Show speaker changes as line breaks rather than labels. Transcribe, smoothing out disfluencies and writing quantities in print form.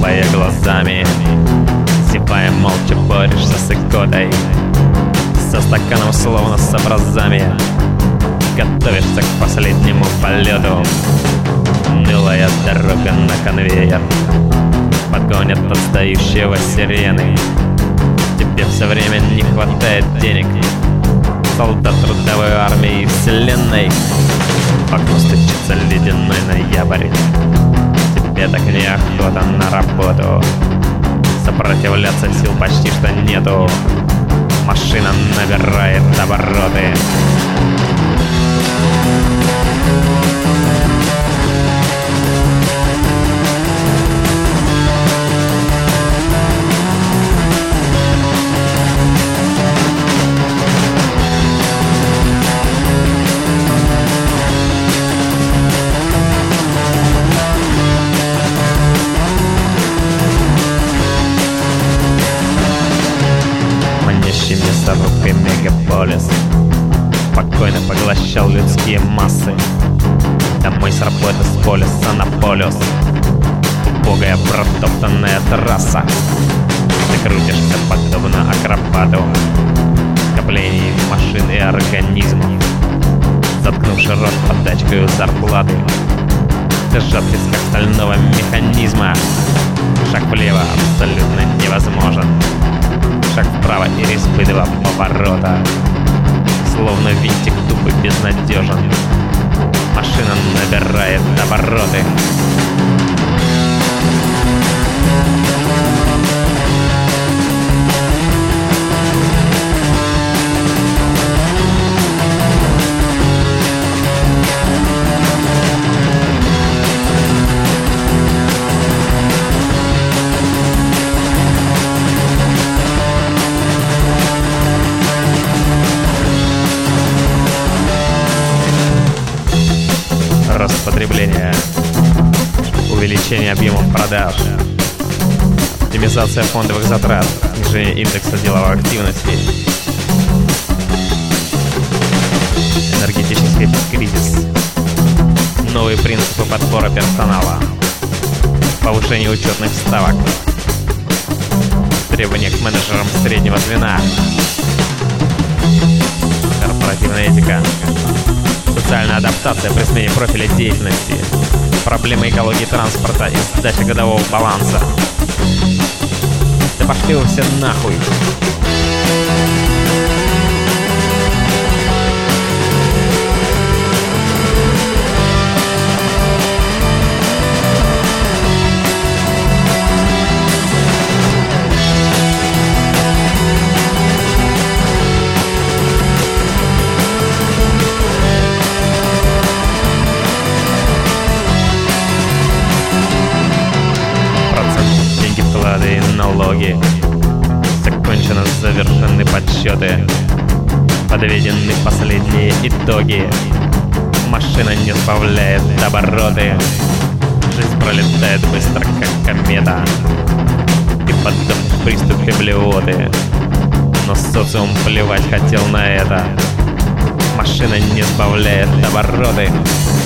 хлопая глазами. Зевая, молча борешься с икотой. Со стаканом словно с образами готовишься к последнему полету. Унылая дорога на конвейер погонят отстающего сирены. Тебе все время не хватает денег. Солдат трудовой армии вселенной. В окно стучится ледяной ноябрь. Тебе так неохота на работу. Сопротивляться сил почти что нету. Машина набирает обороты. Манящий мясорубкой мегаполис спокойно поглощал людские массы. Домой с работы, с полюса на полюс. Убогая протоптанная трасса. Ты крутишься подобно акробату. Скоплений машин и организмов. Заткнувши рот подачкою зарплаты. Держат в тисках стального механизма. Шаг влево абсолютно невозможен. Шаг вправо и респы два поворота. Словно винтик тупо безнадежен. Машина набирает обороты. Рост потребления, увеличение объемов продаж, оптимизация фондовых затрат, снижение индекса деловой активности, энергетический кризис, новые принципы подбора персонала, повышение учетных ставок, требования к менеджерам среднего звена, корпоративная этика, социальная адаптация при смене профиля деятельности, проблемы экологии транспорта и сдача годового баланса. Да пошли вы все нахуй! И налоги. Закончено, завершены подсчеты. Подведены последние итоги. Машина не сбавляет обороты. Жизнь пролетает быстро, как комета. И поддав приступе блевоты. Но социум плевать хотел на это. Машина не сбавляет обороты.